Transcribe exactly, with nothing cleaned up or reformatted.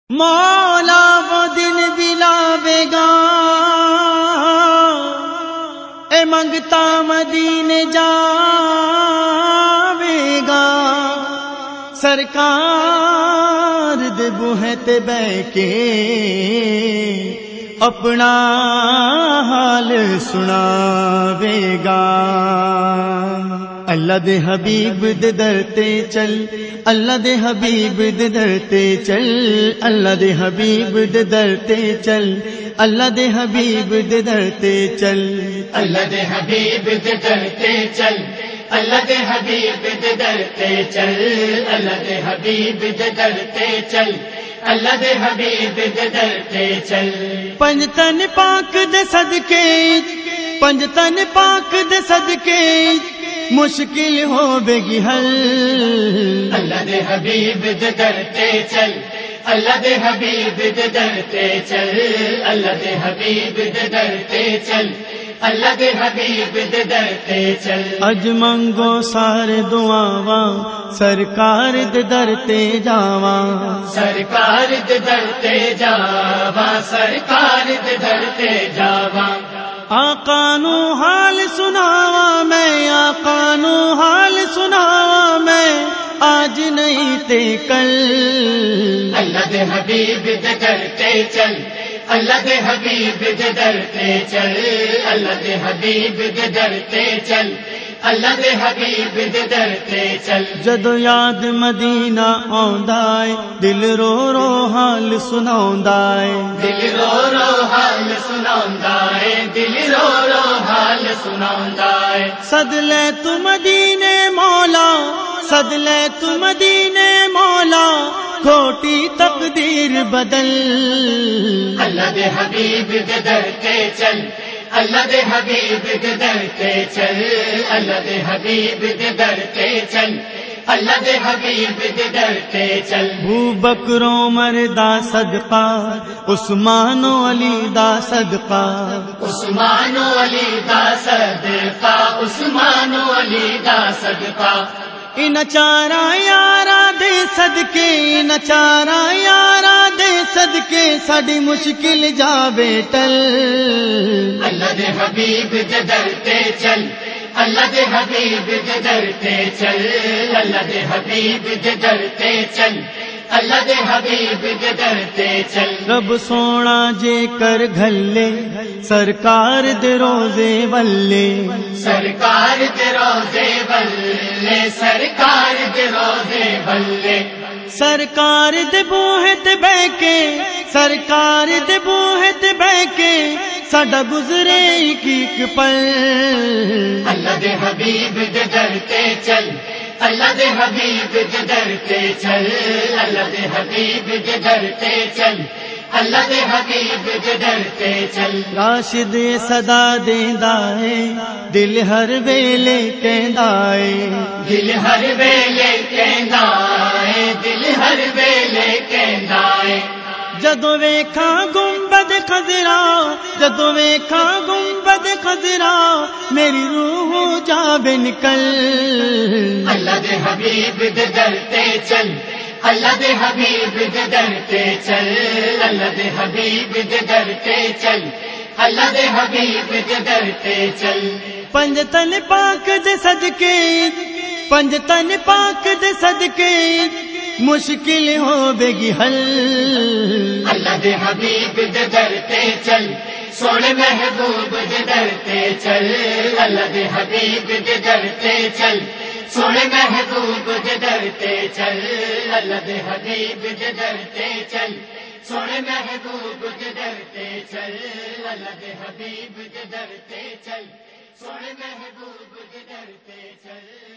مولا وہ دن بھی لاوے گا، اے منگتا مدینے جاوے گا، سرکار دے بوہے تے بہ کے اپنا حال سناوے گا۔ اللہ دے حبیب دے در تے چل، اللہ دے حبیب دے در تے چل، اللہ دے حبیب دے در تے چل، اللہ دے حبیب دے در تے چل، اللہ دے حبیب دے در تے چل، اللہ دے حبیب دے در تے چل، اللہ دے حبیب دے در تے چل، اللہ دے حبیب دے در تے چل۔ پنج تن پاک دے صدقے، پنج تن پاک دے صدقے مشکل ہوے گی حل، اللہ دے حبیب دے در تے چل، اللہ دے حبیب دے در تے چل، اللہ دے حبیب دے در تے چل، اللہ دے حبیب دے در تے چل۔ اج منگو سارے دعاواں سرکار دے در تے جاواں، سرکار دے در تے جاواں، سرکار دے در تے جاواں۔ آقا نو حال سناواں میں، آقا نو حال سناواں میں، آج نہیں تے کل، اللہ دے حبیب دے در تے چل، اللہ دے حبیب دے در تے چل، اللہ دے حبیب دے در تے چل، اللہ دے حبیب دے در تے چل۔ جدو یاد مدینہ آندا اے دل رو رو حال سناوندا اے، دل رو رو حال سناوندا اے، دل رو رو حال سناوندا اے۔ سد لے تو مدینے مولا، سد لے تو مدینے مولا، کھوٹی تقدیر بدل، اللہ دے حبیب دے در تے چل، اللہ دے حبیب دے در تے چل، اللہ دے حبیب دے در تے چل، اللہ دے حبیب دے در تے چل۔ ابو بکر عمر دا صدقہ، عثمان و علی دا صدقہ، عثمان و علی دا صدقہ، عثمان و علی دا صدقہ۔ ان چارا یارا دے صدقے، ان چارا یارا دے صدقے ساڈی مشکل جاوے ٹل، اللہ دے حبیب دے در تے چل، اللہ دے حبیب دے در تے چل، اللہ دے حبیب دے در تے چل، اللہ دے حبیب دے در تے چل۔ رب سونا جے کر گھلے سرکار دے روزے والے، سرکار دے روزے بلے، سرکار دے روزے بلے، سرکار دے بوہے تے بہ کے، سرکار دے بوہے تے بہ کے ساڈا گزرے ایک ایک پل، اللہ دے حبیب دے در تے چل، اللہ دے حبیب دے در تے چل، اللہ دے حبیب دے در تے چل، اللہ دے حبیب دے در تے چل۔ راشد صدا دیندا ہے دل ہر ویلے کہندا ہے، دل ہر ویلے کہندا ہے، دل ہر ویلے کہندا ہے۔ جدو ویکھاں گنبد خضرا، جدو ویکھاں گنبد خضرا میری روح جاوے نکل، اللہ دے حبیب دے در تے چل، اللہ دے حبیب دے در تے چل، اللہ دے حبیب دے در تے چل، اللہ دے حبیب دے در تے چل۔ پنج تن پاک دے صدقے، پنج تن پاک دے صدقے مشکل ہوے گی حل، اللہ دے حبیب دے در تے چل، سونے محبوب دے در تے چل، اللہ دے حبیب دے در تے چل، سونے محبوب دے در تے چل، اللہ دے حبیب دے در تے چل، سونے محبوب دے در تے چل، اللہ دے حبیب دے در تے چل، سونے محبوب دے در تے چل۔